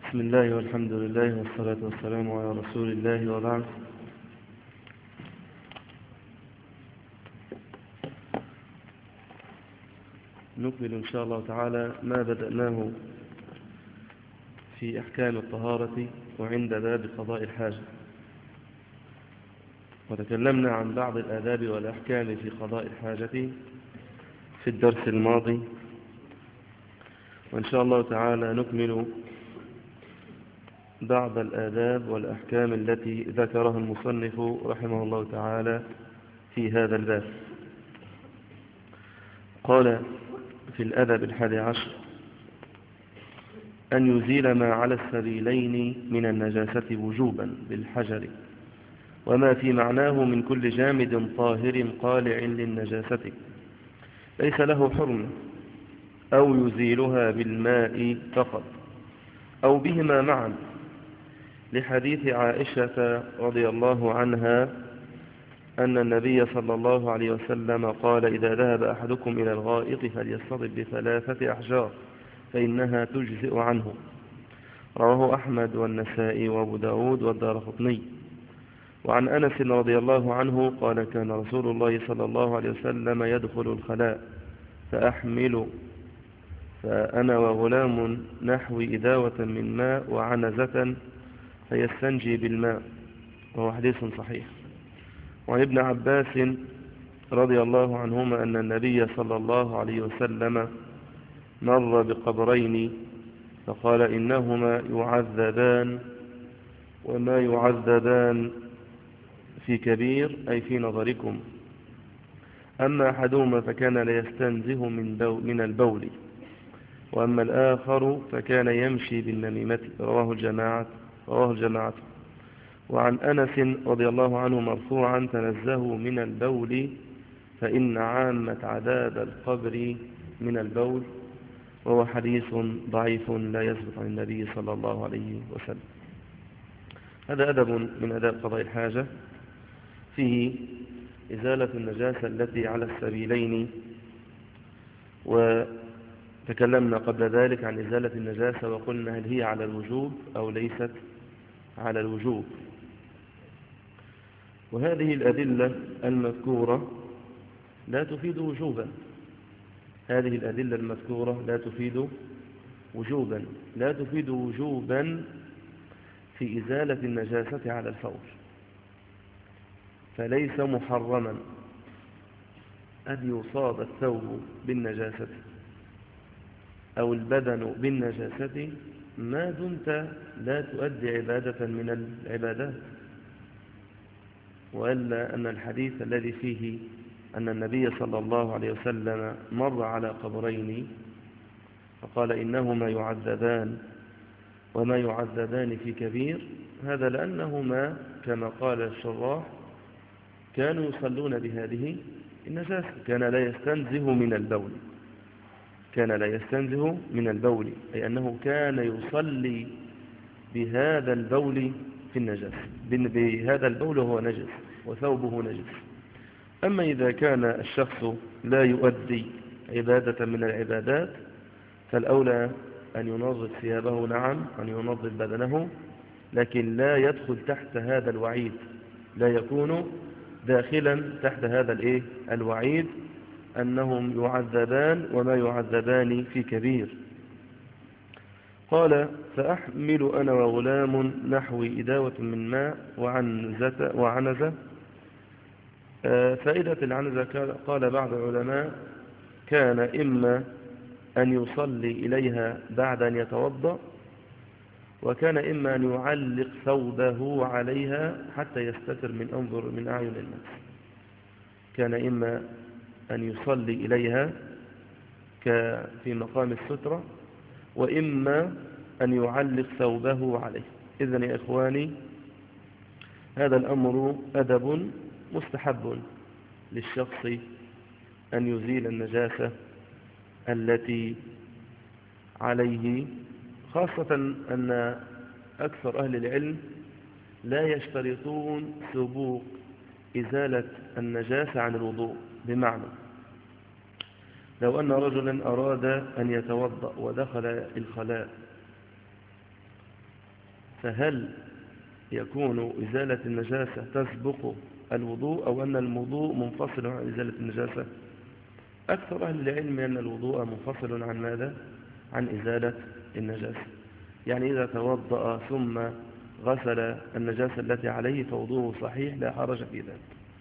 بسم الله والحمد لله والصلاة والسلام على رسول الله وبعد. نكمل إن شاء الله تعالى ما بدأناه في أحكام الطهارة وعند باب قضاء الحاجة، وتكلمنا عن بعض الآداب والأحكام في قضاء الحاجة في الدرس الماضي، وإن شاء الله تعالى نكمل بعض الآداب والأحكام التي ذكرها المصنف رحمه الله تعالى في هذا الباب. قال في الأدب 11: أن يزيل ما على السبيلين من النجاسة وجوبا بالحجر، وما في معناه من كل جامد طاهر قالع للنجاسة، ليس له حرم، أو يزيلها بالماء فقط أو بهما معا، لحديث عائشة رضي الله عنها أن النبي صلى الله عليه وسلم قال: إذا ذهب أحدكم إلى الغائط فليصطدب ب3 أحجار فإنها تجزئ عنه. رواه أحمد والنسائي وأبو داود والدارقطني. وعن أنس رضي الله عنه قال: كان رسول الله صلى الله عليه وسلم يدخل الخلاء فأحمل فأنا وغلام نحو إداوة من ماء وعنزة فيستنجي بالماء، وهو حديث صحيح. وعن ابن عباس رضي الله عنهما أن النبي صلى الله عليه وسلم مر بقبرين فقال: إنهما يعذبان، وما يعذبان في كبير أي في نظركم، أما أحدهما فكان لا يستنزه من البول، وأما الآخر فكان يمشي بالنميمة. رواه الجماعة. وعن أنس رضي الله عنه مرفوعا: تنزهوا من البول فإن عامة عذاب القبر من البول، وهو حديث ضعيف لا يثبت عن النبي صلى الله عليه وسلم. هذا أدب من أداب قضاء الحاجة فيه إزالة النجاسة التي على السبيلين، وتكلمنا قبل ذلك عن إزالة النجاسة وقلنا هل هي على الوجوب أو ليست على الوجوب. وهذه الأدلة المذكورة لا تفيد وجوبا، هذه الأدلة المذكورة لا تفيد وجوبا في إزالة النجاسة على الفور، فليس محرما أن يصاب الثوب بالنجاسة أو البدن بالنجاسة ما دمت لا تؤدي عبادة من العبادات. وإلا أن الحديث الذي فيه أن النبي صلى الله عليه وسلم مر على قبرين فقال: إنهما يعذبان وما يعذبان في كبير، هذا لأنهما كما قال الشراح كانوا يصلون بهذه النجاسة، كان لا يستنزه من البول، أي أنه كان يصلي بهذا البول في النجاسة، بهذا البول هو نجس وثوبه نجس. أما إذا كان الشخص لا يؤدي عبادة من العبادات فالأولى أن ينظف ثيابه، نعم، أن ينظف بدنه، لكن لا يدخل تحت هذا الوعيد، لا يكون داخلا تحت هذا الوعيد أنهم يعذبان وما يعذبان في كبير. قال: فأحمل أنا وغلام نحو إداوة من ماء وعنزة. فائدة العنزة قال بعض العلماء كان إما أن يصلي إليها بعد أن يتوضأ، وكان إما أن يعلق ثوبه عليها حتى يستتر من أعين الناس. كان إما أن يصلي إليها في مقام السترة، وإما أن يعلق ثوبه عليه. إذن يا إخواني، هذا الأمر أدب مستحب للشخص أن يزيل النجاسة التي عليه، خاصة أن أكثر أهل العلم لا يشترطون سبوق إزالة النجاسة عن الوضوء. بمعنى لو أن رجلا أراد أن يتوضأ ودخل الخلاء فهل يكون إزالة النجاسة تسبق الوضوء أو أن الوضوء منفصل عن إزالة النجاسة؟ أكثر أهل العلم أن الوضوء منفصل عن ماذا؟ عن إزالة النجاسة. يعني إذا توضأ ثم غسل النجاسة التي عليه فوضوءه صحيح لا حرج في ذلك.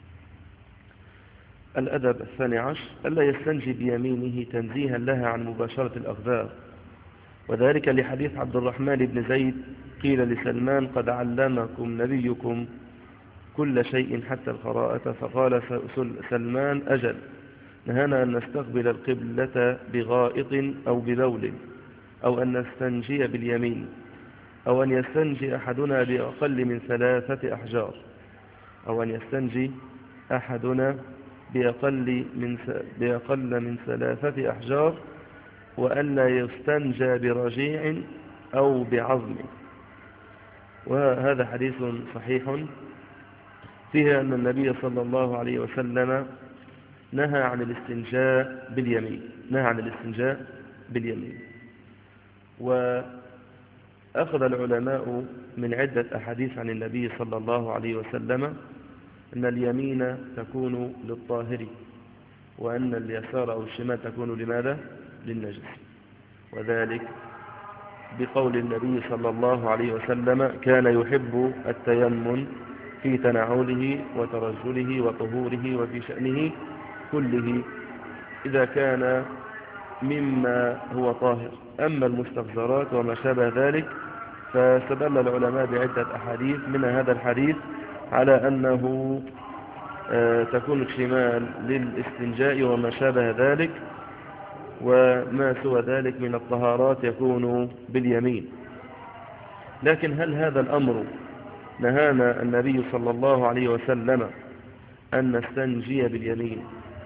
الأدب 12 ألا يستنجي بيمينه تنزيها لها عن مباشرة الأقدار، وذلك لحديث عبد الرحمن بن زيد قيل لسلمان قد علمكم نبيكم كل شيء حتى القراءة، فقال سلمان أجل، نهانا أن نستقبل القبلة بغائط أو ببول أو أن نستنجي باليمين أو أن يستنجي أحدنا بأقل من 3 أحجار أو أن يستنجي أحدنا بأقل من 3 أحجار وأن لا يستنجى برجيع أو بعظم. وهذا حديث صحيح فيه أن النبي صلى الله عليه وسلم نهى عن الاستنجاء باليمين. وأخذ العلماء من عدة أحاديث عن النبي صلى الله عليه وسلم أن اليمين تكون للطاهر وأن اليسار أو الشمال تكون لماذا؟ للنجس، وذلك بقول النبي صلى الله عليه وسلم كان يحب التيمم في تنعله وترجله وطهوره وفي شأنه كله إذا كان مما هو طاهر. أما المستقذرات وما شابه ذلك فاستدل العلماء بعدة أحاديث، من هذا الحديث على أنه تكون الشمال للاستنجاء وما شابه ذلك، وما سوى ذلك من الطهارات يكون باليمين. لكن هل هذا الأمر نهانا النبي صلى الله عليه وسلم أن نستنجي باليمين،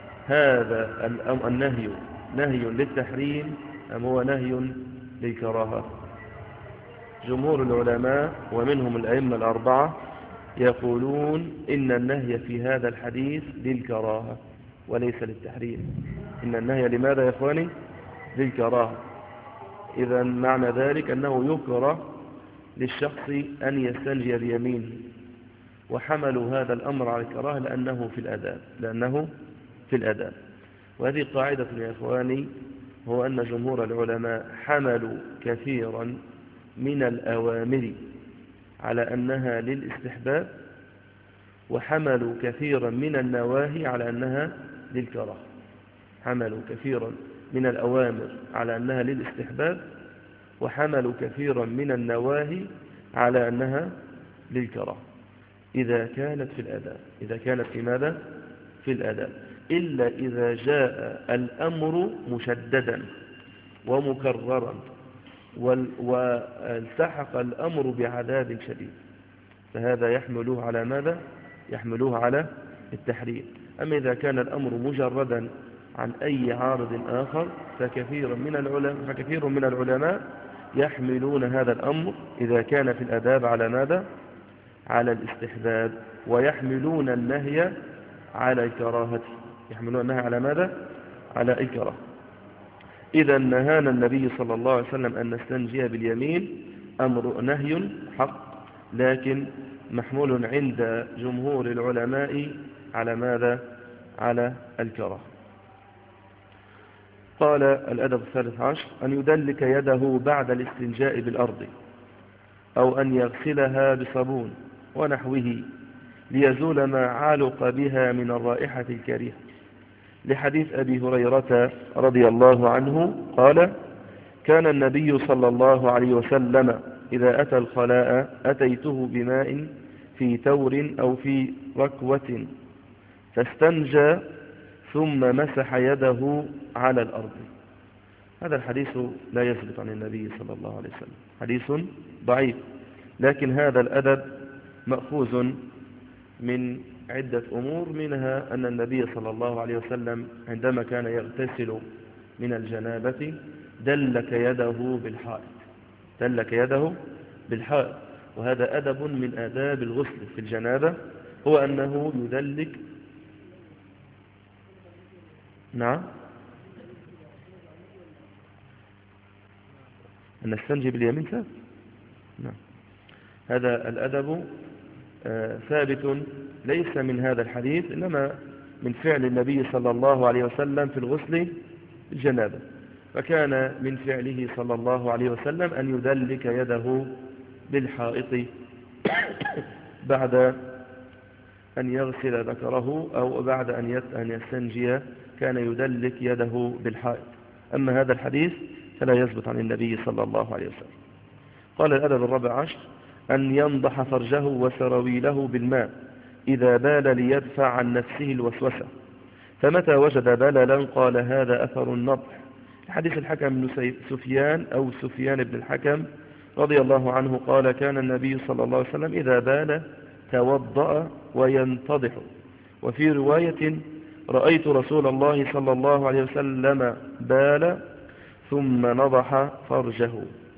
هذا النهي نهي للتحريم أم هو نهي للكراهة؟ جمهور العلماء ومنهم الأئمة الأربعة يقولون إن النهي في هذا الحديث للكراهة وليس للتحريم. إن النهي لماذا يا إخواني؟ للكراهة. إذا معنى ذلك أنه يكره للشخص أن يستنجي بيمينه، وحملوا هذا الأمر على الكراهة لأنه في الأداب. وهذه قاعدة يا إخواني، هو أن جمهور العلماء حملوا كثيرا من الأوامر على أنها للاستحباب، وحملوا كثيرا من النواهي على أنها للكراهة. حملوا كثيرا من الأوامر على أنها للاستحباب، وحملوا كثيرا من النواهي على أنها للكراهة إذا كانت في الأداء. إذا كانت في ماذا؟ في الأداء، إلا إذا جاء الأمر مشددا ومكررا والتحق الأمر بعذاب شديد، فهذا يحملوه على ماذا؟ يحملوه على التحريم. أما إذا كان الأمر مجردا عن أي عارض آخر فكثير من العلماء يحملون هذا الأمر إذا كان في الأداب على ماذا؟ على الاستحباب، ويحملون النهي على الكراهة. يحملون النهي على ماذا؟ على الكراهة. إذا نهانا النبي صلى الله عليه وسلم أن نستنجي باليمين أمر نهي حق، لكن محمول عند جمهور العلماء على ماذا؟ على الكراهة. قال الأدب 13 أن يدلك يده بعد الاستنجاء بالأرض أو أن يغسلها بصابون ونحوه ليزول ما علق بها من الرائحة الكريهة، لحديث أبي هريرة رضي الله عنه قال كان النبي صلى الله عليه وسلم إذا أتى الخلاء أتيته بماء في تور أو في ركوة فاستنجى ثم مسح يده على الأرض. هذا الحديث لا يثبت عن النبي صلى الله عليه وسلم، حديث ضعيف، لكن هذا الأدب مأخوذ من عدة أمور، منها أن النبي صلى الله عليه وسلم عندما كان يغتسل من الجنابة دلك يده بالحائط، وهذا أدب من آداب الغسل في الجنابة، هو أنه يدلك. نعم، أن نستنجي باليمين ثابت. نعم، هذا الأدب ثابت ليس من هذا الحديث، إنما من فعل النبي صلى الله عليه وسلم في الغسل الجنابة. فكان من فعله صلى الله عليه وسلم أن يدلك يده بالحائط بعد أن يغسل ذكره أو بعد أن يستنجي، كان يدلك يده بالحائط. أما هذا الحديث فلا يثبت عن النبي صلى الله عليه وسلم. قال الأدب الرابع عشر: أن ينضح فرجه وسراويله بالماء إذا بال ليدفع عن نفسه الوسوسة، فمتى وجد بللا قال هذا أثر النضح. حديث الحكم بن سفيان أو سفيان بن الحكم رضي الله عنه قال: كان النبي صلى الله عليه وسلم إذا بال توضأ وينتضح. وفي رواية: رأيت رسول الله صلى الله عليه وسلم بال ثم نضح فرجه.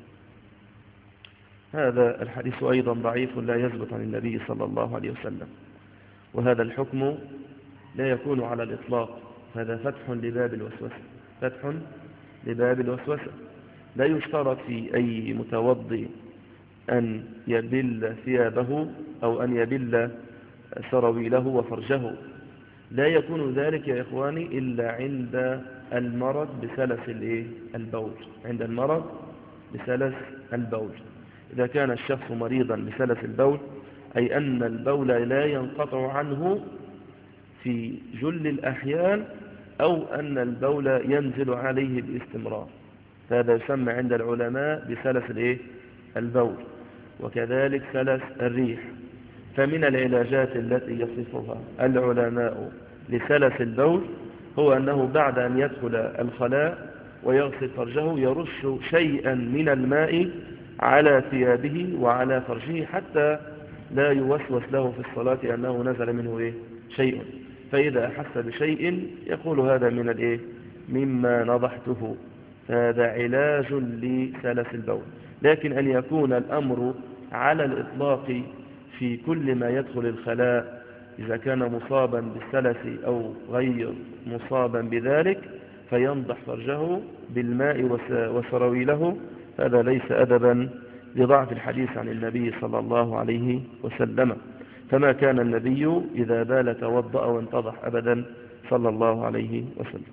هذا الحديث أيضا ضعيف لا يثبت عن النبي صلى الله عليه وسلم، وهذا الحكم لا يكون على الإطلاق. هذا فتح لباب الوسوسة، فتح لباب الوسوسة. لا يشترط في أي متوضي أن يبل ثيابه أو أن يبل سراويله وفرجه. لا يكون ذلك يا إخواني إلا عند المرض بسلس البول، عند المرض بسلس البول. إذا كان الشخص مريضا بسلس البول، أي أن البول لا ينقطع عنه في جل الأحيان، أو أن البول ينزل عليه باستمرار، فهذا يسمى عند العلماء بسلس البول. وكذلك سلس الريح. فمن العلاجات التي يصفها العلماء لسلس البول هو أنه بعد أن يدخل الخلاء ويغسل فرجه يرش شيئا من الماء على ثيابه وعلى فرجه، حتى لا يوسوس له في الصلاة أنه نزل منه شيء. فإذا أحس بشيء يقول هذا من مما نضحته. فهذا علاج لسلس البول. لكن أن يكون الأمر على الإطلاق في كل ما يدخل الخلاء، إذا كان مصابا بالسلس أو غير مصابا بذلك، فينضح فرجه بالماء وسراويله، هذا ليس أدبا لضعف الحديث عن النبي صلى الله عليه وسلم. فما كان النبي إذا بال توضأ وانتضح أبدا صلى الله عليه وسلم.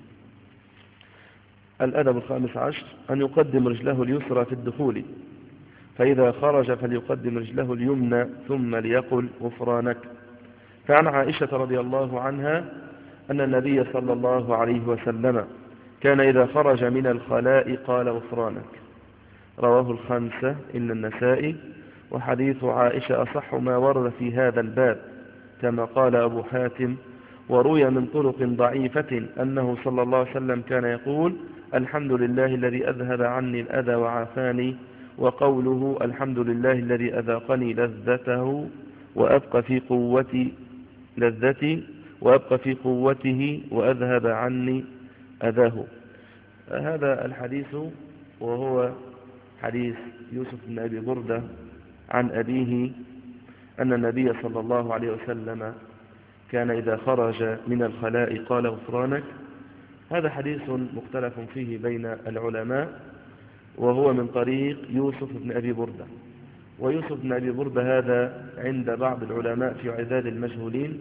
الأدب الخامس عشر: أن يقدم رجله اليسرى في الدخول، فإذا خرج فليقدم رجله اليمنى ثم ليقل غفرانك. فعن عائشة رضي الله عنها أن النبي صلى الله عليه وسلم كان إذا خرج من الخلاء قال غفرانك. رواه الخمسة إلا النسائي. وحديث عائشة أصح ما ورد في هذا الباب كما قال أبو حاتم. وروي من طرق ضعيفة أنه صلى الله عليه وسلم كان يقول: الحمد لله الذي أذهب عني الأذى وعافاني. وقوله: الحمد لله الذي أذاقني لذته وأبقى في قوتي لذتي وأبقى في قوته وأذهب عني أذاه. هذا الحديث وهو حديث يوسف بن أبي بردة عن أبيه أن النبي صلى الله عليه وسلم كان إذا خرج من الخلاء قال غفرانك. هذا حديث مختلف فيه بين العلماء، وهو من طريق يوسف بن أبي بردة. ويوسف بن أبي بردة هذا عند بعض العلماء في عداد المجهولين،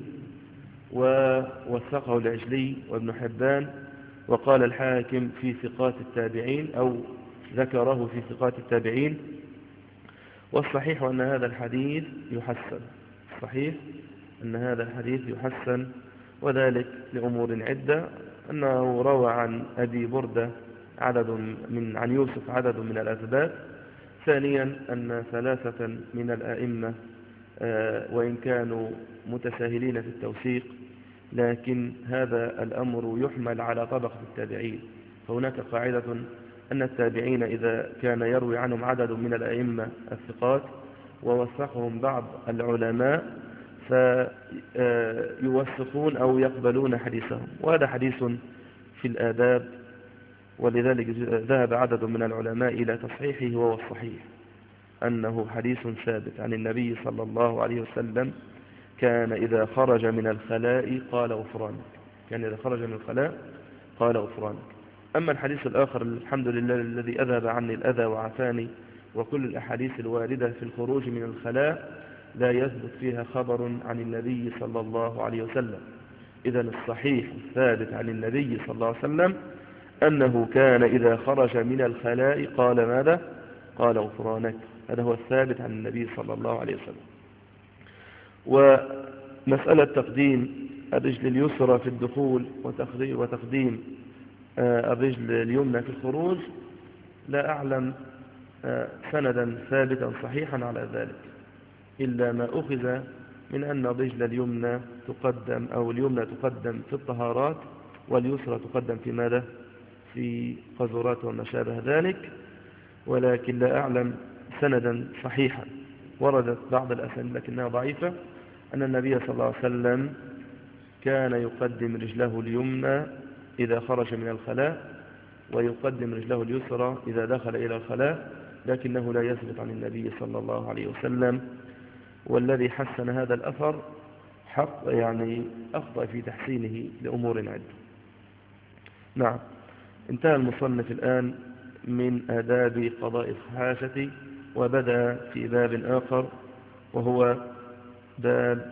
ووثقه العجلي وابن حبان، وقال الحاكم في ثقات التابعين أو ذكره في ثقات التابعين. والصحيح أن هذا الحديث يحسن، الصحيح أن هذا الحديث يحسن، وذلك لأمور عدة: أنه روى عن أبي بردة عن يوسف عدد من الأثبات. ثانيا أن ثلاثة من الأئمة وإن كانوا متساهلين في التوثيق، لكن هذا الأمر يحمل على طبقة التابعين. فهناك قاعدة أن التابعين إذا كان يروي عنهم عدد من الأئمة الثقات ووثقهم بعض العلماء فيوثقون أو يقبلون حديثهم، وهذا حديث في الآداب. ولذلك ذهب عدد من العلماء إلى تصحيحه، وهو الصحيح أنه حديث ثابت عن النبي صلى الله عليه وسلم كان إذا خرج من الخلاء قال غفرانك، كان إذا خرج من الخلاء قال غفرانك. أما الحديث الآخر: الحمد لله الذي أذهب عني الأذى وعافاني، وكل الأحاديث الواردة في الخروج من الخلاء لا يثبت فيها خبر عن النبي صلى الله عليه وسلم. إذن الصحيح الثابت عن النبي صلى الله عليه وسلم أنه كان إذا خرج من الخلاء قال ماذا؟ قال غفرانك. هذا هو الثابت عن النبي صلى الله عليه وسلم. ومسألة تقديم الرجل اليسرى في الدخول وتقديم الرجل اليمنى في الخروج لا أعلم سندا ثابتا صحيحا على ذلك، إلا ما أخذ من أن الرجل اليمنى تقدم أو اليمنى تقدم في الطهارات واليسرى تقدم في ماذا؟ في قذورات وما شابه ذلك، ولكن لا أعلم سندا صحيحا. وردت بعض الأسانيد لكنها ضعيفة أن النبي صلى الله عليه وسلم كان يقدم رجله اليمنى إذا خرج من الخلاء ويقدم رجله اليسرى إذا دخل إلى الخلاء، لكنه لا يثبت عن النبي صلى الله عليه وسلم. والذي حسن هذا الأثر أخطأ في تحسينه لأمور عدة. نعم، انتهى المصنف الآن من آداب قضاء الحاجة، وبدأ في باب آخر وهو باب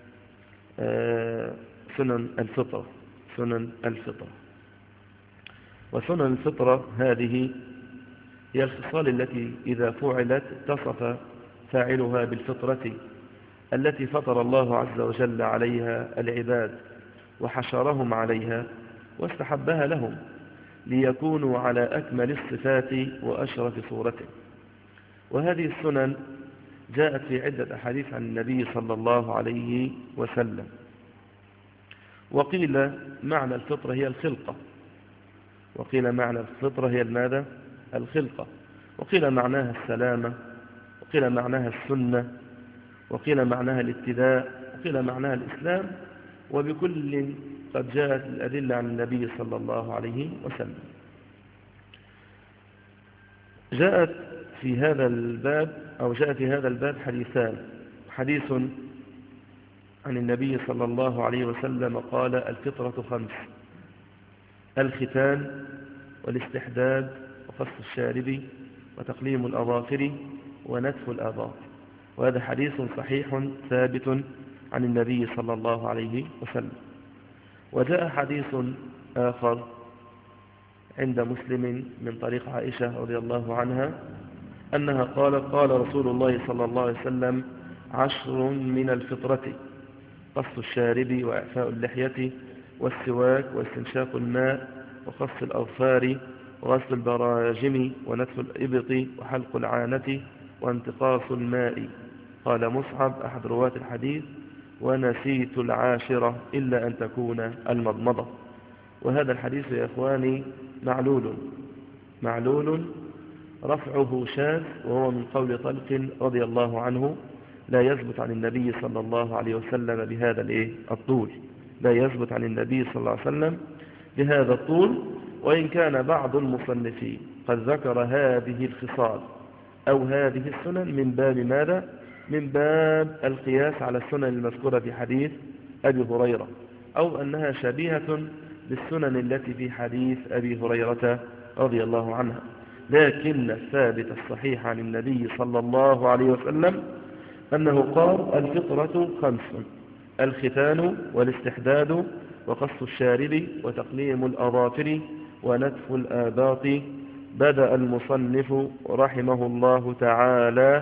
سنن الفطرة. سنن الفطرة. وسنن الفطرة هذه هي الخصال التي إذا فعلت اتصف فاعلها بالفطرة التي فطر الله عز وجل عليها العباد وحشرهم عليها واستحبها لهم ليكونوا على أكمل الصفات وأشرف صورته. وهذه السنن جاءت في عدة أحاديث عن النبي صلى الله عليه وسلم. وقيل معنى الفطرة هي الخلقة، وقيل معنى الفطرة هي الماذا؟ الخلقة، وقيل معناها السلامة، وقيل معناها السنة، وقيل معناها الابتداء، وقيل معناها الإسلام، وبكل قد جاءت الأدلة عن النبي صلى الله عليه وسلم. جاء في هذا الباب حديثان. حديث عن النبي صلى الله عليه وسلم قال: الفطرة 5: الختان والاستحداد وقص الشارب وتقليم الأظافر ونتف الآباط. وهذا حديث صحيح ثابت عن النبي صلى الله عليه وسلم. وجاء حديث آخر عند مسلم من طريق عائشة رضي الله عنها أنها قالت: قال رسول الله صلى الله عليه وسلم: 10 من الفطرة: قص الشارب وإعفاء اللحية والسواك واستنشاق الماء وقص الأظفار وغسل البراجم ونتف الإبط وحلق العانة وانتقاص الماء. قال مصعب أحد رواة الحديث: ونسيت 10 إلا أن تكون المضمضة. وهذا الحديث يا إخواني معلول رفعه شاذ، وهو من قول طلق رضي الله عنه، لا يثبت عن النبي صلى الله عليه وسلم بهذا الطول، لا يثبت عن النبي صلى الله عليه وسلم بهذا الطول. وإن كان بعض المصنفين قد ذكر هذه الخصال أو هذه السنن من باب ماذا؟ من باب القياس على السنن المذكورة في حديث أبي هريرة، أو أنها شبيهة بالسنن التي في حديث أبي هريرة رضي الله عنها. لكن الثابت الصحيح عن النبي صلى الله عليه وسلم أنه قال: الفطرة 5: الختان والاستحداد وقص الشارب وتقليم الأظافر ونتف الآباط. بدأ المصنف رحمه الله تعالى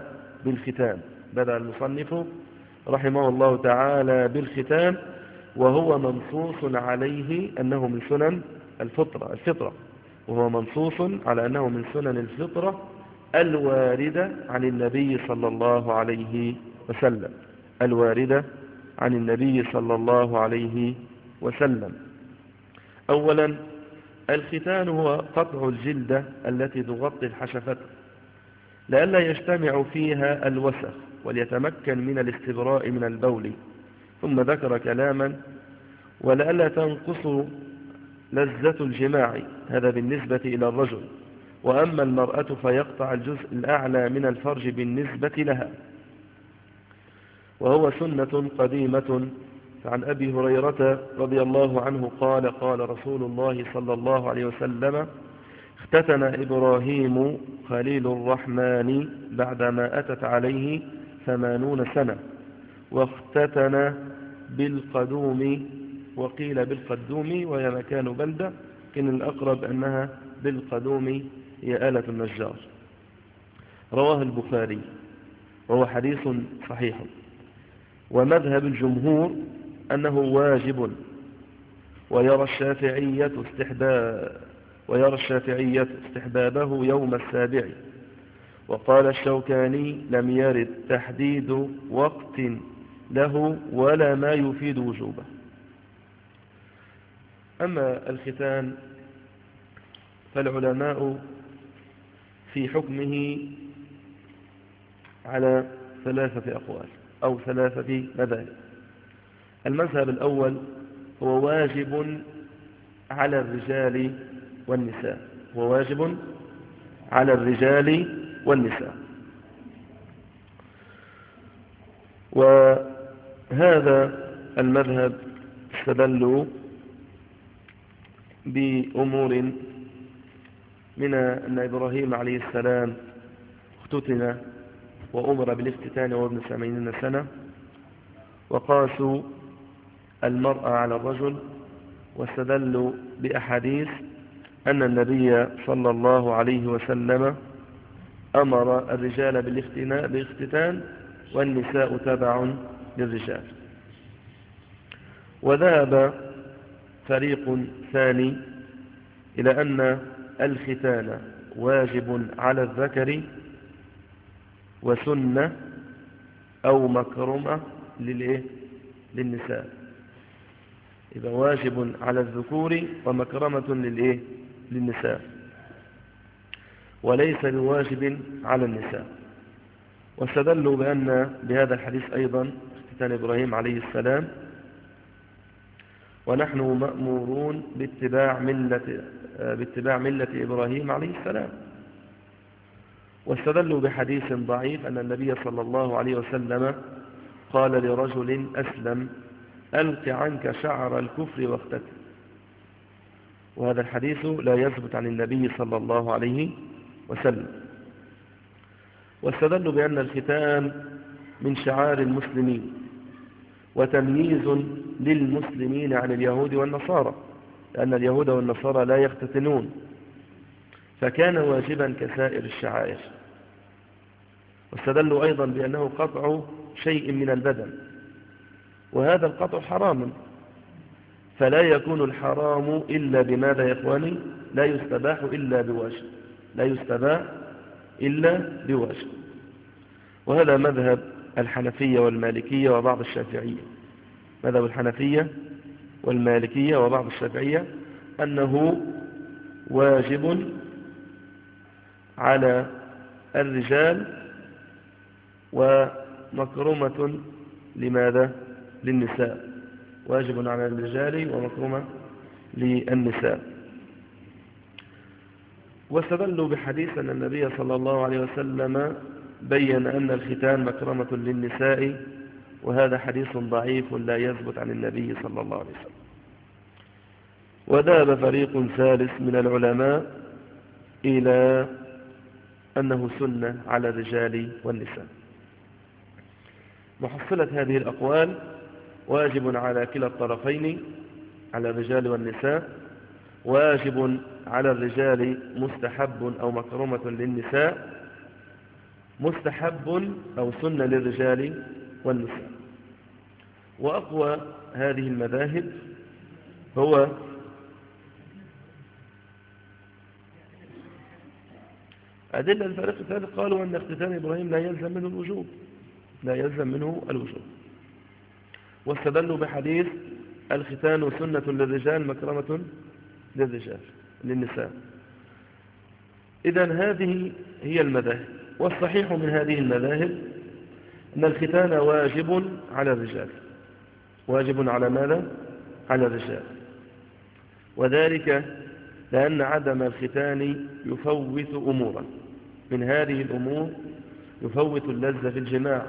بالختان، وهو منصوص عليه أنه من سنن الفطرة، وهو منصوص على أنه من سنن الفطرة الواردة عن النبي صلى الله عليه وسلم. أولا، الختان هو قطع الجلدة التي تغطي الحشفة لئلا يجتمع فيها الوسخ وليتمكن من الاستبراء من البول. ثم ذكر كلاما: ولئلا تنقص لذة الجماع، هذا بالنسبة إلى الرجل، وأما المرأة فيقطع الجزء الأعلى من الفرج بالنسبة لها، وهو سنة قديمة. فعن أبي هريرة رضي الله عنه قال: قال رسول الله صلى الله عليه وسلم: اختتن إبراهيم خليل الرحمن بعدما أتت عليه 80 سنة، واختتن بالقدوم، وقيل بالقدوم وهي مكان بلدة، لكن الأقرب أنها بالقدوم هي آلة النجار. رواه البخاري وهو حديث صحيح. ومذهب الجمهور أنه واجب، ويرى الشافعية استحبابه يوم السابع. وقال الشوكاني لم يرد تحديد وقت له ولا ما يفيد وجوبه. أما الختان فالعلماء في حكمه على 3 أقوال أو 3 مذاهب. المذهب الأول هو واجب على الرجال والنساء، هو واجب على الرجال والنساء. وهذا المذهب استدلوا بأمور من أن إبراهيم عليه السلام اختتن وأمر بالاختتان وهو ابن 80 سنة، وقاسوا المرأة على الرجل، واستدلوا بأحاديث أن النبي صلى الله عليه وسلم أمر الرجال بالاختتان والنساء تبع للرجال. وذهب فريق ثاني إلى أن الختان واجب على الذكر وسنة أو مكرمة للنساء. إذا واجب على الذكور ومكرمة للنساء، وليس بواجب على النساء. واستدلوا بهذا الحديث أيضا اختتان إبراهيم عليه السلام، ونحن مأمورون باتباع ملة إبراهيم عليه السلام. واستدلوا بحديث ضعيف أن النبي صلى الله عليه وسلم قال لرجل أسلم ألق عنك شعر الكفر واختتن، وهذا الحديث لا يثبت عن النبي صلى الله عليه وسلم. واستدلوا بأن الختان من شعار المسلمين وتمييز للمسلمين عن اليهود والنصارى، لأن اليهود والنصارى لا يختتنون، فكان واجبا كسائر الشعائر. واستدلوا أيضا بأنه قطع شيء من البدن، وهذا القطع حرام، فلا يكون الحرام إلا بماذا يا إخواني؟ لا يستباح إلا بواجب، لا يستباح إلا بواجب. وهذا مذهب الحنفية والمالكية وبعض الشافعية. مذهب الحنفية والمالكية وبعض الشافعية أنه واجب على الرجال ومكرمة لماذا؟ للنساء. واجب على الرجال ومكرمة للنساء. واستدلوا بحديث أن النبي صلى الله عليه وسلم بين أن الختان مكرمة للنساء، وهذا حديث ضعيف لا يثبت عن النبي صلى الله عليه وسلم. وذهب فريق ثالث من العلماء إلى أنه سنة على الرجال والنساء. محصلة هذه الأقوال: واجب على كلا الطرفين، على الرجال والنساء. واجب على الرجال مستحب أو مكرمة للنساء. مستحب أو سنة للرجال والنساء. وأقوى هذه المذاهب هو أدلة الفريق الثالث، قالوا أن اختتان إبراهيم لا يلزم منه الوجوب، لا يلزم منه الوجوب. واستدلوا بحديث الختان سنة للرجال مكرمة للنساء. إذن هذه هي المذاهب. والصحيح من هذه المذاهب أن الختان واجب على الرجال. واجب على ماذا؟ على الرجال. وذلك لأن عدم الختان يفوت أمورا. من هذه الأمور يفوت اللذة في الجماع.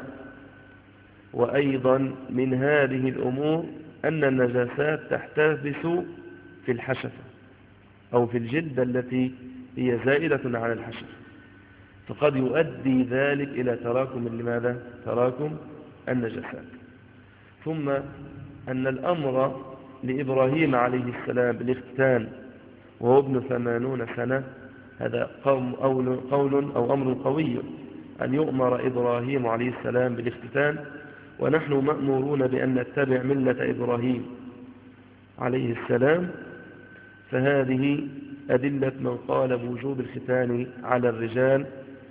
وأيضا من هذه الأمور أن النجاسات تحتبس في الحشفة أو في الجلد التي هي زائدة على الحشر، فقد يؤدي ذلك إلى تراكم لماذا؟ تراكم النجاسات. ثم أن الأمر لإبراهيم عليه السلام بالاختتان وهو ابن 80 سنة، هذا قول أو أمر قوي، أن يؤمر إبراهيم عليه السلام بالاختتان، ونحن مأمورون بأن نتبع ملة إبراهيم عليه السلام. فهذه أدلة من قال بوجوب الختان على الرجال،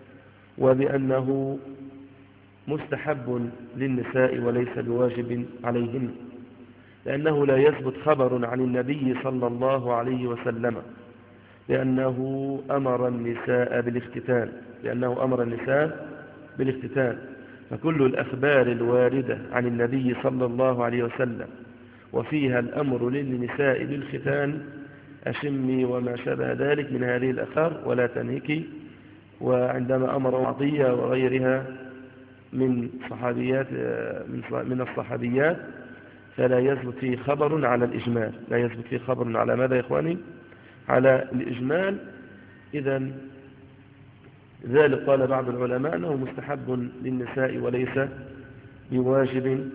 وبأنه مستحب للنساء وليس بواجب عليهن، لأنه لا يثبت خبر عن النبي صلى الله عليه وسلم لأنه أمر النساء بالاختتان، فكل الأخبار الواردة عن النبي صلى الله عليه وسلم وفيها الأمر للنساء بالختان أشمي وما شابه ذلك من هذه الأخبار ولا تنهكي. وعندما أمر عطية وغيرها من الصحابيات فلا يثبت فيه خبر على الإجمال، لا يثبت فيه خبر على ماذا يا إخواني؟ على الإجمال. إذن ذلك قال بعض العلماء أنه مستحب للنساء وليس بواجب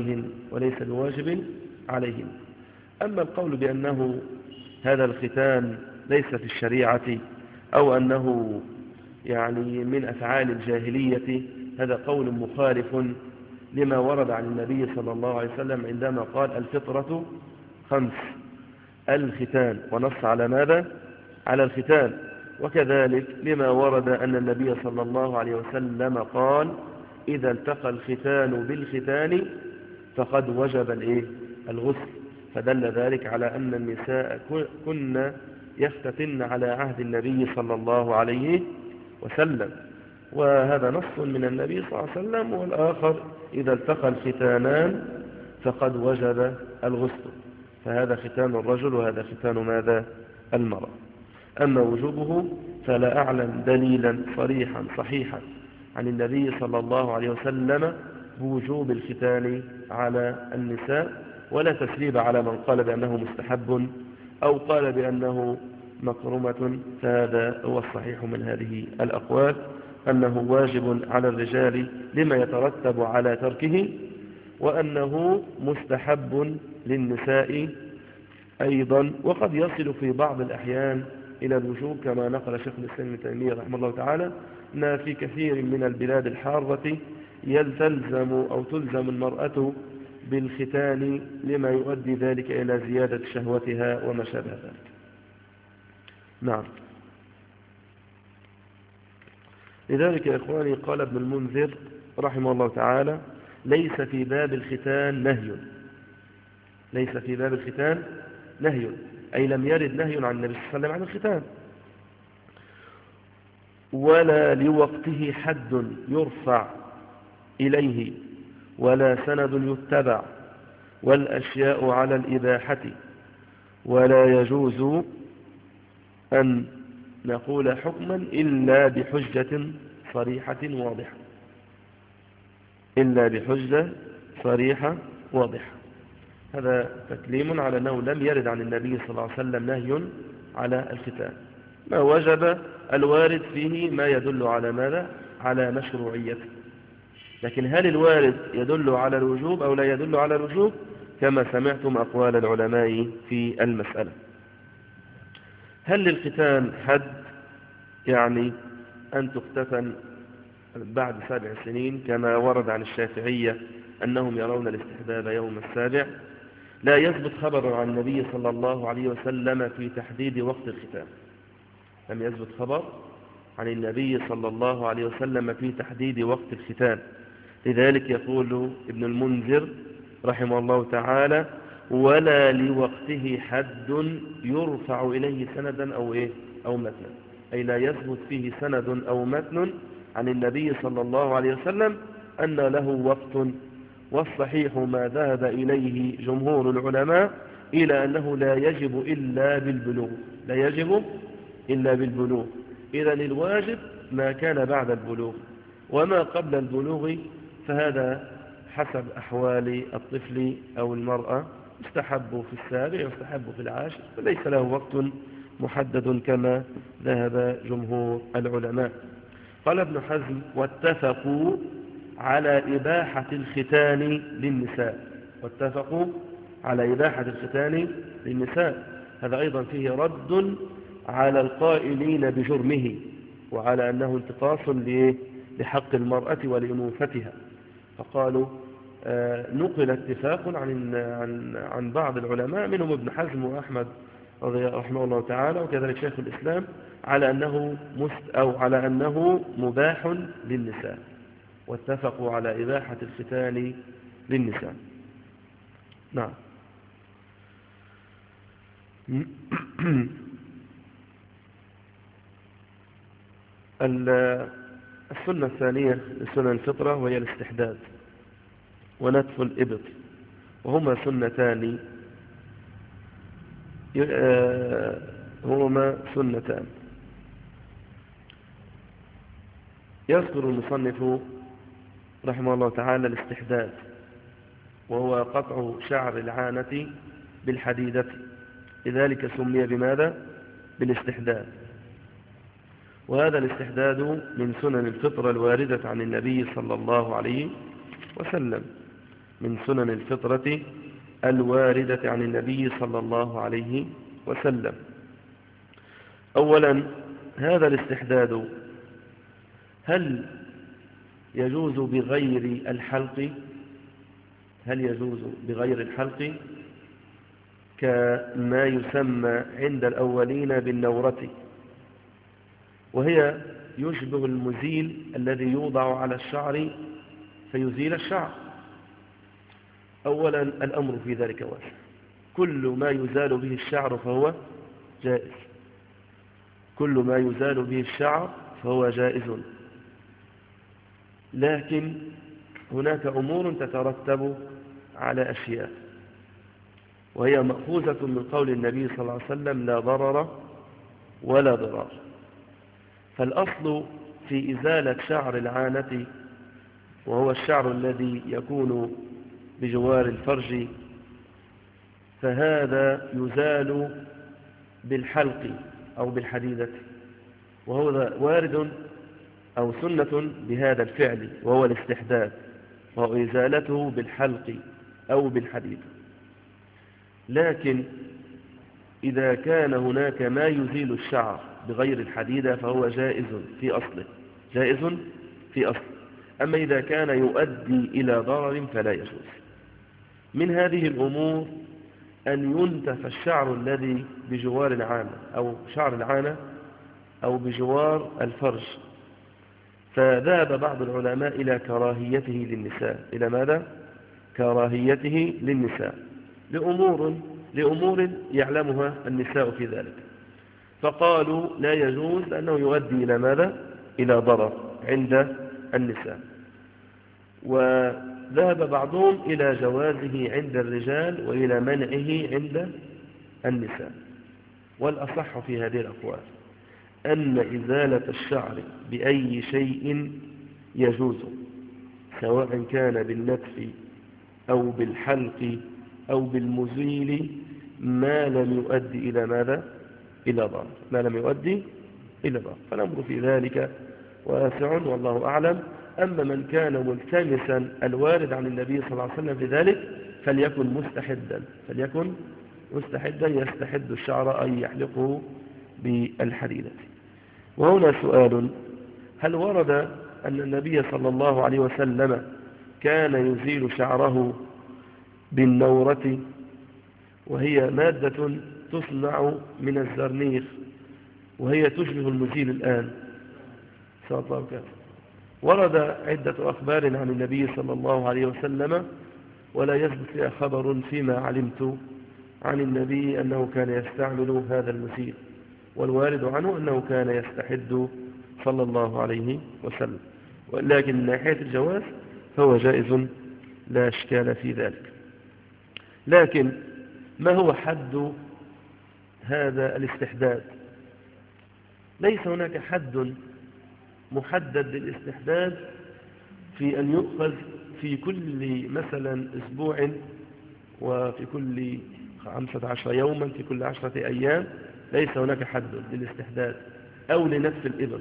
عليهن. أما القول بأنه هذا الختان ليس في الشريعة أو أنه يعني من أفعال الجاهلية، هذا قول مخالف لما ورد عن النبي صلى الله عليه وسلم عندما قال الفطرة 5 الختان، ونص على ماذا؟ على الختان. وكذلك لما ورد أن النبي صلى الله عليه وسلم قال إذا التقى الختان بالختان فقد وجب الغسل، فدل ذلك على أن النساء كن يختتن على عهد النبي صلى الله عليه وسلم، وهذا نص من النبي صلى الله عليه وسلم. والآخر إذا التقى الختانان فقد وجب الغسل، فهذا ختان الرجل وهذا ختان ماذا؟ المرأة. أما وجوبه فلا أعلم دليلا صريحا صحيحا عن النبي صلى الله عليه وسلم بوجوب الختان على النساء، ولا تسريب على من قال بأنه مستحب أو قال بأنه مكرمة، فهذا هو الصحيح من هذه الأقوال، أنه واجب على الرجال لما يترتب على تركه، وأنه مستحب للنساء أيضا، وقد يصل في بعض الأحيان إلى الوجوب كما نقل شيخ الإسلام ابن تيمية رحمه الله تعالى أن في كثير من البلاد الحارة تلزم المرأة بالختان لما يؤدي ذلك إلى زيادة شهوتها وما شابه ذلك. نعم. لذلك يا إخواني قال ابن المنذر رحمه الله تعالى ليس في باب الختان نهي، أي لم يرد نهي عن النبي صلى الله عليه وسلم عن الختان، ولا لوقته حد يرفع إليه ولا سند يتبع، والأشياء على الإباحة، ولا يجوز أن نقول حكما إلا بحجة صريحة واضحة. هذا تكليم على أنه لم يرد عن النبي صلى الله عليه وسلم نهي على الختان، ما وجب الوارد فيه ما يدل على ماذا؟ على مشروعيته. لكن هل الوارد يدل على الوجوب أو لا يدل على الوجوب؟ كما سمعتم أقوال العلماء في المسألة. هل للختان حد؟ يعني أن تختتن بعد 7 سنين كما ورد عن الشافعية أنهم يرون الاستحباب يوم 7. لا يثبت خبر عن النبي صلى الله عليه وسلم في تحديد وقت الختان، لم يثبت خبر عن النبي صلى الله عليه وسلم في تحديد وقت الختان. لذلك يقول ابن المنذر رحمه الله تعالى ولا لوقته حد يرفع إليه سندا أو متنا، أي لا يثبت فيه سند أو متن عن النبي صلى الله عليه وسلم أن له وقت. والصحيح ما ذهب إليه جمهور العلماء إلى أنه لا يجب إلا بالبلوغ. إذن الواجب ما كان بعد البلوغ، وما قبل البلوغ فهذا حسب أحوال الطفل أو المرأة، يستحب في 7 ويستحب في 10، فليس له وقت محدد كما ذهب جمهور العلماء. قال ابن حزم: واتفقوا على إباحة الختان للنساء. واتفقوا على إباحة الختان للنساء. هذا أيضا فيه رد على القائلين بجرمه، وعلى أنه انتقاص لحق المرأة ولأنوثتها. فقالوا نقل اتفاق عن بعض العلماء منهم ابن حزم وأحمد رحمه الله تعالى وكذلك شيخ الإسلام على أنه مباح للنساء، واتفقوا على إباحة الختان للنساء. نعم. السنة الثانية لسنن الفطرة وهي الاستحداد ونتف الإبط، وهما سنتان يذكر المصنف رحمه الله تعالى الاستحداد، وهو قطع شعر العانة بالحديدة، لذلك سمي بماذا؟ بالاستحداد. وهذا الاستحداد من سنن الفطرة الواردة عن النبي صلى الله عليه وسلم، من سنن الفطرة الواردة عن النبي صلى الله عليه وسلم. أولا، هذا الاستحداد هل يجوز بغير الحلق؟ هل يجوز بغير الحلق كما يسمى عند الأولين بالنورة، وهي يشبه المزيل الذي يوضع على الشعر فيزيل الشعر؟ أولا، الأمر في ذلك واسع، كل ما يزال به الشعر فهو جائز، كل ما يزال به الشعر فهو جائز. لكن هناك أمور تترتب على أشياء، وهي مأخوذة من قول النبي صلى الله عليه وسلم: لا ضرر ولا ضرار. فالأصل في إزالة شعر العانة، وهو الشعر الذي يكون بجوار الفرج، فهذا يزال بالحلق أو بالحديدة، وهو وارد أو سنة بهذا الفعل، وهو الاستحداد، وهو إزالته بالحلق أو بالحديدة. لكن إذا كان هناك ما يزيل الشعر بغير الحديدة فهو جائز في أصله، جائز في أصله. أما إذا كان يؤدي إلى ضرر فلا يجوز. من هذه الأمور أن ينتف الشعر الذي بجوار العانة أو شعر العانة أو بجوار الفرج، فذهب بعض العلماء إلى كراهيته للنساء. إلى ماذا؟ كراهيته للنساء لأمور يعلمها النساء في ذلك، فقالوا لا يجوز لأنه يؤدي إلى ماذا؟ إلى ضرر عند النساء. وذهب بعضهم إلى جوازه عند الرجال وإلى منعه عند النساء. والأصح في هذه الأقوال أن إزالة الشعر بأي شيء يجوز، سواء كان بالنتف أو بالحلق أو بالمزيل، ما لم يؤدي إلى ماذا؟ إلى ضرر، ما لم يؤدي إلى ضرر. فالأمر في ذلك واسع والله أعلم. أما من كان ملتمسا الوارد عن النبي صلى الله عليه وسلم في ذلك فليكن مستحدا يستحد الشعر أي يحلقه بالحديدة. وهنا سؤال: هل ورد أن النبي صلى الله عليه وسلم كان يزيل شعره بالنورة، وهي مادة تصنع من الزرنيخ، وهي تشبه المزيل الآن؟ صلى الله عليه وسلم. ورد عدة أخبار عن النبي صلى الله عليه وسلم، ولا يثبت فيها خبر فيما علمت عن النبي أنه كان يستعمل هذا المزيل، والوارد عنه أنه كان يستحد صلى الله عليه وسلم. ولكن من ناحية الجواز فهو جائز لا إشكال في ذلك. لكن ما هو حد هذا الاستحداد؟ ليس هناك حد محدد للاستحداد في أن يؤخذ في كل مثلا أسبوع، وفي كل 15 يوما، في كل 10 أيام، ليس هناك حد للاستحداد أو لنتف الإبط.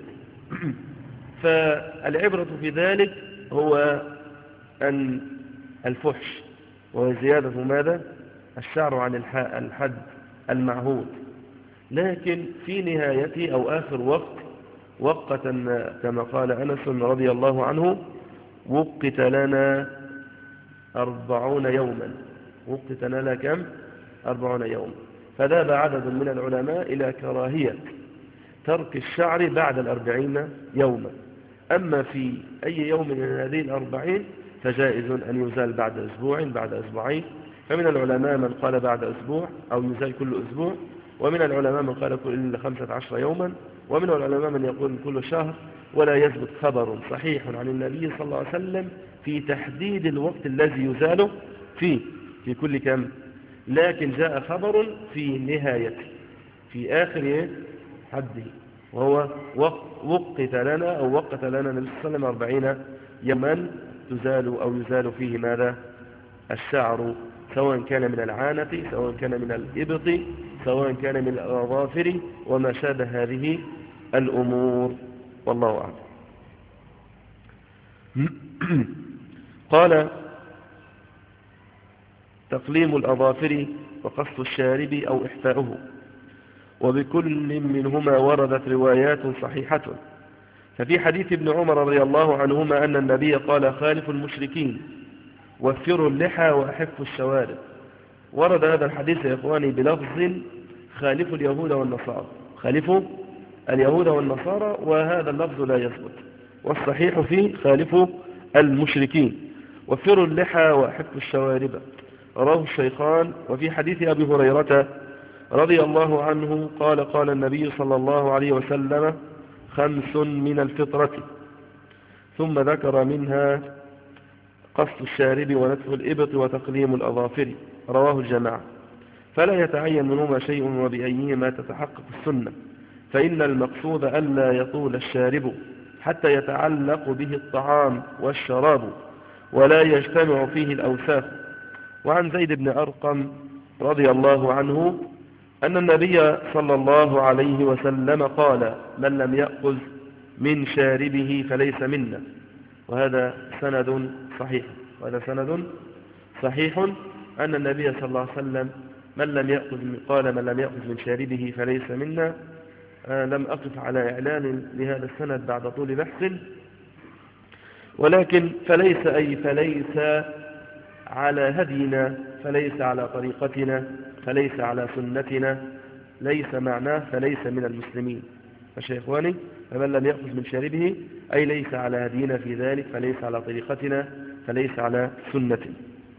فالعبرة في ذلك هو أن الفحش وزيادة ماذا؟ الشعر عن الحد المعهود. لكن في نهايته أو آخر وقت كما قال أنس رضي الله عنه وقت لنا 40 يوما. وقت لنا كم؟ 40 يوما. فذهب عدد من العلماء إلى كراهية ترك الشعر بعد 40 يوما. أما في أي يوم من هذه 40 فجائز أن يزال بعد أسبوع بعد أسبوعين. فمن العلماء من قال بعد أسبوع أو يزال كل أسبوع، ومن العلماء من قال كل 15 يوما، ومن العلماء من يقول كل شهر. ولا يثبت خبر صحيح عن النبي صلى الله عليه وسلم في تحديد الوقت الذي يزال فيه في كل كم، لكن جاء خبر في نهايته في آخر حده، وهو وقت لنا أو وقت لنا النبي صلى الله عليه وسلم 40 يوما تزال أو يزال فيه ماذا؟ الشعر، سواء كان من العانة، سواء كان من الإبط، سواء كان من الأظافر، وما شابه هذه الأمور، والله أعلم. قال: تقليم الأظافر وقص الشارب أو إحفاؤه، وبكل منهما وردت روايات صحيحة. ففي حديث ابن عمر رضي الله عنهما أن النبي قال: خالفوا المشركين وفروا اللحى وأحفوا الشوارب. ورد هذا الحديث يا إخواني بلفظ خالفوا اليهود والنصارى، خالفوا اليهود والنصارى، وهذا اللفظ لا يثبت، والصحيح فيه خالفوا المشركين وفروا اللحى وأحفوا الشوارب. رواه الشيخان. وفي حديث أبي هريرة رضي الله عنه قال: قال النبي صلى الله عليه وسلم: 5 من الفطرة، ثم ذكر منها قص الشارب ونتف الإبط وتقليم الأظافر. رواه الجماعة. فلا يتعين منهما شيء وبأيهما تتحقق السنة، فإن المقصود ألا يطول الشارب حتى يتعلق به الطعام والشراب ولا يجتمع فيه الأوساخ. وعن زيد بن أرقم رضي الله عنه أن النبي صلى الله عليه وسلم قال: من لم يأخذ من شاربه فليس منا. وهذا سند صحيح. أن النبي صلى الله عليه وسلم قال: من لم يأخذ من شاربه فليس منا. لم أقف على إعلان لهذا السند بعد طول بحث، ولكن فليس على هدينا، فليس على طريقتنا، فليس على سنتنا، ليس معناه فليس من المسلمين. فشيخ إخواني، فمن لم يأخذ من شاربه أي ليس على هدينا في ذلك، فليس على طريقتنا، فليس على سنتنا.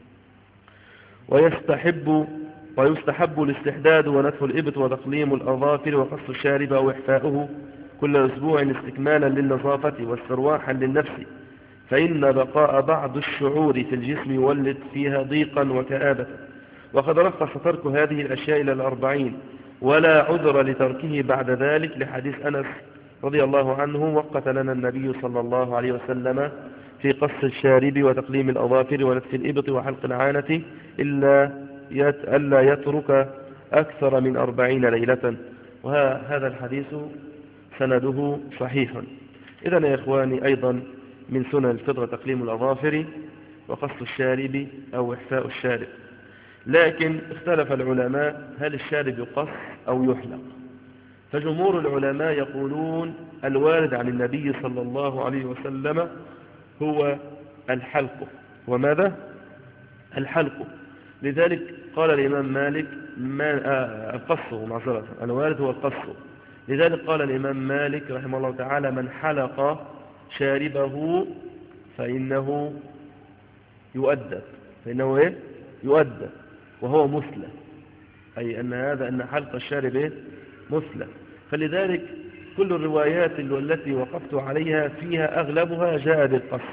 ويستحب الاستحداد ونتف الإبط وتقليم الأظافر وقص الشارب أو إحفاؤه كل أسبوع استكمالا للنظافة واسترواحا للنفس، فإن بقاء بعض الشعور في الجسم يولد فيها ضيقا وكآبة. وقد رخص ترك هذه الأشياء إلى 40 ولا عذر لتركه بعد ذلك، لحديث أنس رضي الله عنه: وقت لنا النبي صلى الله عليه وسلم في قص الشارب وتقليم الأظافر ونتف الإبط وحلق العانة ألا يترك أكثر من 40 ليلة. وهذا الحديث سنده صحيح. إذن يا إخواني، أيضا من سنن الفطرة تقليم الأظافر وقص الشارب أو إحفاء الشارب. لكن اختلف العلماء هل الشارب يقص أو يحلق. فجمهور العلماء يقولون الوارد عن النبي صلى الله عليه وسلم هو الحلق. وماذا؟ الحلق. لذلك قال الإمام مالك القص، معذرة، الوارد هو القص. لذلك قال الإمام مالك رحمه الله تعالى: من حلق شاربه فإنه يؤدب. يؤدب، وهو مثلى، أي أن حلق الشارب مثلى. فلذلك كل الروايات التي وقفت عليها فيها أغلبها جاء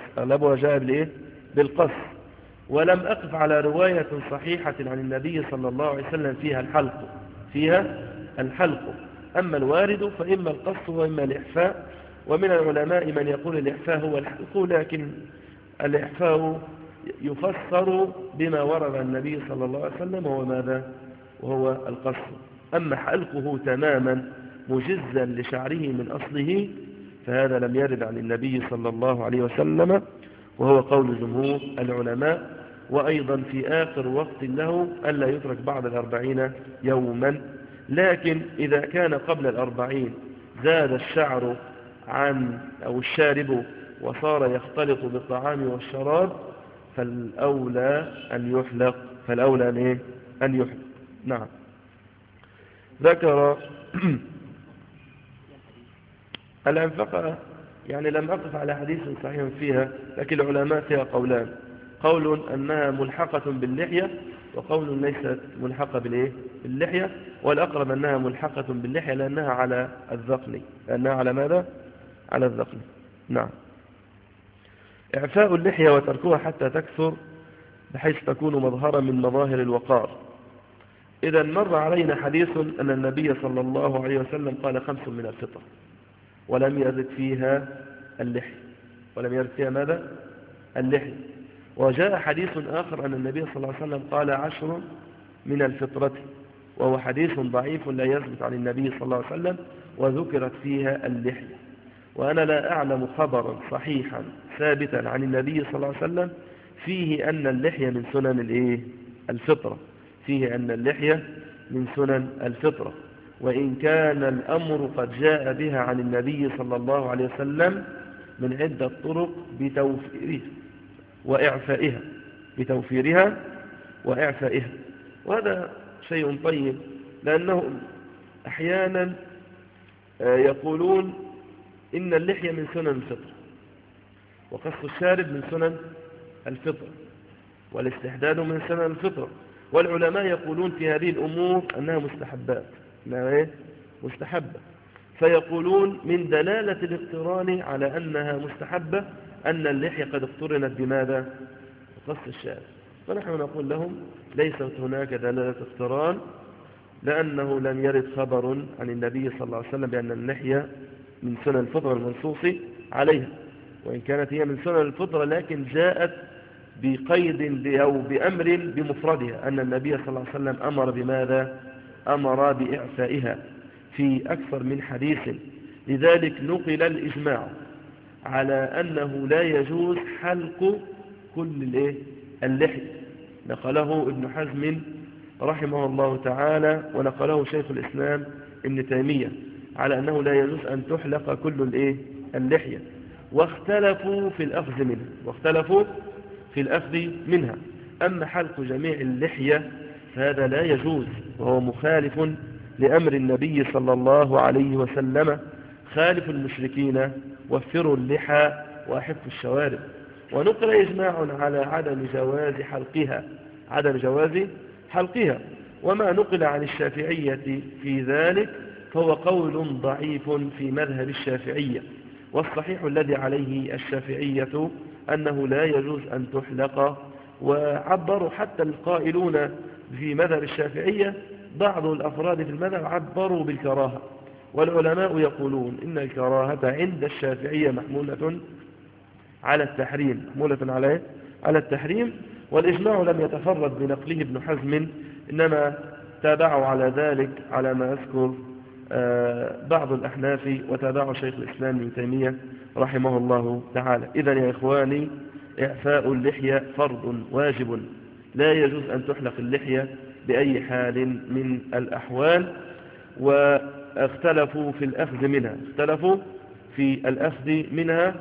بالقص، ولم أقف على رواية صحيحة عن النبي صلى الله عليه وسلم فيها الحلق. أما الوارد فإما القص وإما الإحفاء. ومن العلماء من يقول الإحفاء هو الحلق، لكن الإحفاء يفسر بما ورد النبي صلى الله عليه وسلم، وهو ماذا؟ وهو القص. أما حلقه تماما مجزا لشعره من أصله فهذا لم يرد عن النبي صلى الله عليه وسلم، وهو قول جمهور العلماء. وأيضا في آخر وقت له ألا يترك بعد 40 يوما، لكن إذا كان قبل 40 زاد الشعر عن أو الشارب وصار يختلط بالطعام والشراب فالأولى أن يحلق. أن يحلق. نعم. ذكر الأنفقة، يعني لم أقف على حديث صحيح فيها، لكن العلماء فيها قولان: قول أنها ملحقة باللحية، وقول ليست ملحقة باللحية، والأقرب أنها ملحقة باللحية لأنها على الذقن. لأنها على ماذا؟ على الذقن. نعم. إعفاء اللحية وتركها حتى تكثر بحيث تكون مظهرا من مظاهر الوقار. إذا مر علينا حديث أن النبي صلى الله عليه وسلم قال 5 من الفطر، ولم يرد فيها اللحية. ولم يرد فيها ماذا؟ اللحية. وجاء حديث آخر أن النبي صلى الله عليه وسلم قال 10 من الفطرة، وهو حديث ضعيف لا يثبت عن النبي صلى الله عليه وسلم، وذكرت فيها اللحية. وأنا لا أعلم خبرا صحيحا ثابتا عن النبي صلى الله عليه وسلم فيه أن اللحية من سنن الفطرة، فيه أن اللحية من سنن الفطرة، وإن كان الأمر قد جاء بها عن النبي صلى الله عليه وسلم من عدة طرق بتوفيرها وإعفائها. وهذا شيء طيب، لأنهم أحيانا يقولون إن اللحية من سنن الفطرة، وقص الشارب من سنن الفطرة، والاستحداد من سنن الفطرة، والعلماء يقولون في هذه الأمور أنها مستحبات، مستحبة. فيقولون من دلالة الاقتران على أنها مستحبة أن اللحية قد اقترنت بماذا؟ قص الشارب. فنحن نقول لهم ليست هناك دلالة اقتران، لأنه لم يرد خبر عن النبي صلى الله عليه وسلم بأن اللحية من سنن الفطرة المنصوص عليها، وإن كانت هي من سنن الفطرة لكن جاءت بقيد أو بأمر بمفردها، أن النبي صلى الله عليه وسلم أمر بماذا؟ أمر بإعفائها في أكثر من حديث. لذلك نقل الإجماع على أنه لا يجوز حلق كل اللحية. نقله ابن حزم رحمه الله تعالى، ونقله شيخ الإسلام ابن تيمية على أنه لا يجوز أن تحلق كل اللحية، واختلفوا في الأخذ منها. أما حلق جميع اللحية فهذا لا يجوز، وهو مخالف لأمر النبي صلى الله عليه وسلم: خالف المشركين، وفروا اللحى، وأحفوا الشوارب. ونقل إجماع على عدم جواز حلقها. وما نقل عن الشافعية في ذلك فهو قول ضعيف في مذهب الشافعية، والصحيح الذي عليه الشافعية أنه لا يجوز أن تحلق. وعبروا حتى القائلون في مذهب الشافعية، بعض الأفراد في المذهب عبروا بالكراهة، والعلماء يقولون إن الكراهة عند الشافعية محمولة على التحريم، والإجماع لم يتفرد بنقله ابن حزم، إنما تابعوا على ذلك على ما أذكر بعض الأحناف، وتابعوا شيخ الإسلام ابن تيمية رحمه الله تعالى. إذن يا إخواني، إعفاء اللحية فرض واجب، لا يجوز أن تحلق اللحية بأي حال من الأحوال. واختلفوا في الأخذ منها،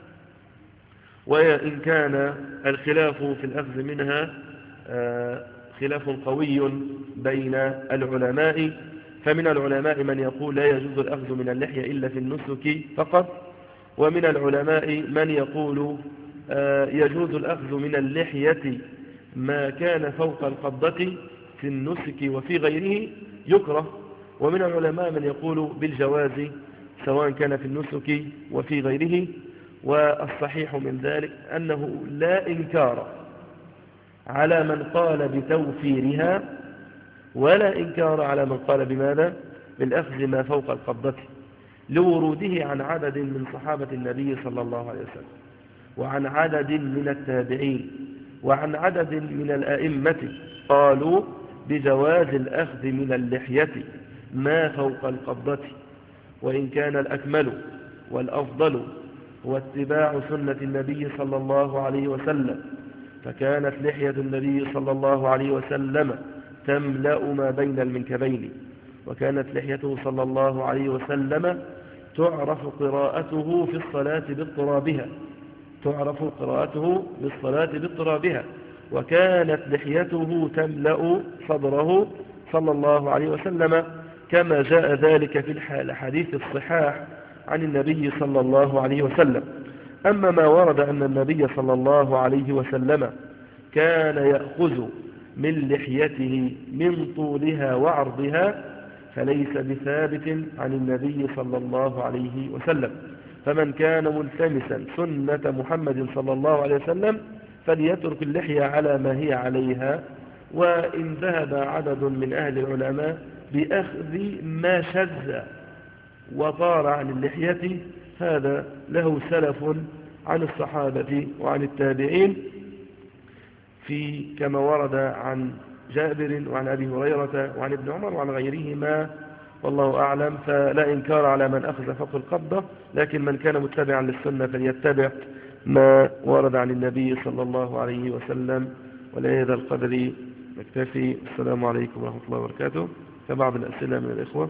وإن كان الخلاف في الأخذ منها خلاف قوي بين العلماء، فمن العلماء من يقول لا يجوز الأخذ من اللحية إلا في النسك فقط، ومن العلماء من يقول يجوز الأخذ من اللحية ما كان فوق القبضة في النسك وفي غيره يكره، ومن العلماء من يقول بالجواز سواء كان في النسك وفي غيره. والصحيح من ذلك أنه لا إنكار على من قال بتوفيرها، ولا إنكار على من قال بماذا؟ بالأخذ ما فوق القبضة، لوروده عن عدد من صحابة النبي صلى الله عليه وسلم، وعن عدد من التابعين، وعن عدد من الأئمة قالوا بجواز الأخذ من اللحية ما فوق القبضة، وإن كان الأكمل والأفضل هو اتباع سنة النبي صلى الله عليه وسلم، فكانت لحية النبي صلى الله عليه وسلم تملأ ما بين المنكبين، وكانت لحيته صلى الله عليه وسلم تعرف قراءته في الصلاة باضطرابها، تعرف قراءته بالصلاة باضطرابها، وكانت لحيته تملأ صدره صلى الله عليه وسلم، كما جاء ذلك في الحديث الصحاح عن النبي صلى الله عليه وسلم. أما ما ورد أن النبي صلى الله عليه وسلم كان يأخذ من لحيته من طولها وعرضها فليس بثابت عن النبي صلى الله عليه وسلم، فمن كان ملتمسا سنة محمد صلى الله عليه وسلم فليترك اللحية على ما هي عليها. وإن ذهب عدد من أهل العلماء بأخذ ما شذ وطار عن اللحية، هذا له سلف عن الصحابة وعن التابعين، في كما ورد عن جابر وعن أبي هريرة وعن ابن عمر وعن غيرهما، والله أعلم. فلا إنكار على من أخذ فوق القبضة، لكن من كان متبعا للسنة فليتبع ما ورد عن النبي صلى الله عليه وسلم. ولهذا القدر نكتفي. السلام عليكم ورحمة الله وبركاته. فبعض الأسئلة من الإخوة: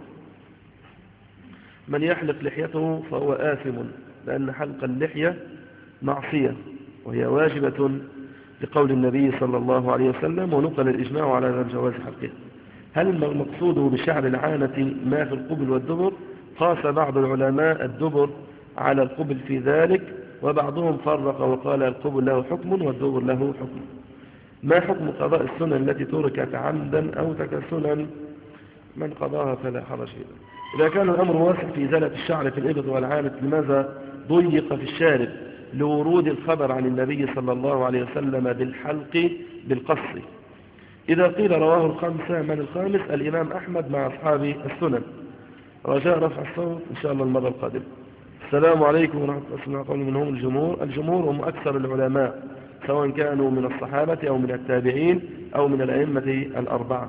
من يحلق لحيته فهو آثم، لأن حلق اللحية معصية وهي واجبة لقول النبي صلى الله عليه وسلم، ونقل الإجماع على جواز حلقه. هل المقصود بشعر العانة ما في القبل والدبر؟ قاس بعض العلماء الدبر على القبل في ذلك، وبعضهم فرق وقال القبل له حكم والدبر له حكم. ما حكم قضاء السنن التي تركت عمدا أو تكسلا؟ من قضاها فلا حرج. إذا كان الأمر واسع في إزالة الشعر في الإبط والعانة، لماذا ضيق في الشارب؟ لورود الخبر عن النبي صلى الله عليه وسلم بالحلق بالقص. إذا قيل رواه الخمسة، من الخامس؟ الإمام أحمد مع أصحاب السنن. رجاء رفع الصوت إن شاء الله المرة القادمة. السلام عليكم ورحمة الله وبركاته. منهم الجمهور هم أكثر العلماء، سواء كانوا من الصحابة أو من التابعين أو من الأئمة الأربعة.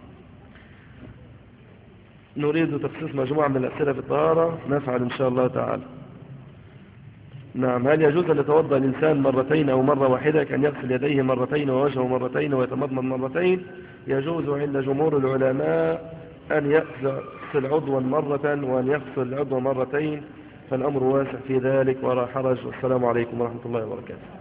نريد تخصيص مجموعة من الأسئلة في الطهارة، نفعل إن شاء الله تعالى. نعم. هل يجوز أن يتوضأ الإنسان مرتين أو مرة واحدة، كأن يغسل يديه مرتين ووجهه مرتين ويتمضمض مرتين؟ يجوز عند جمهور العلماء أن يغسل عضوا مرة وأن يغسل العضو مرتين، فالأمر واسع في ذلك ولا حرج. والسلام عليكم ورحمة الله وبركاته.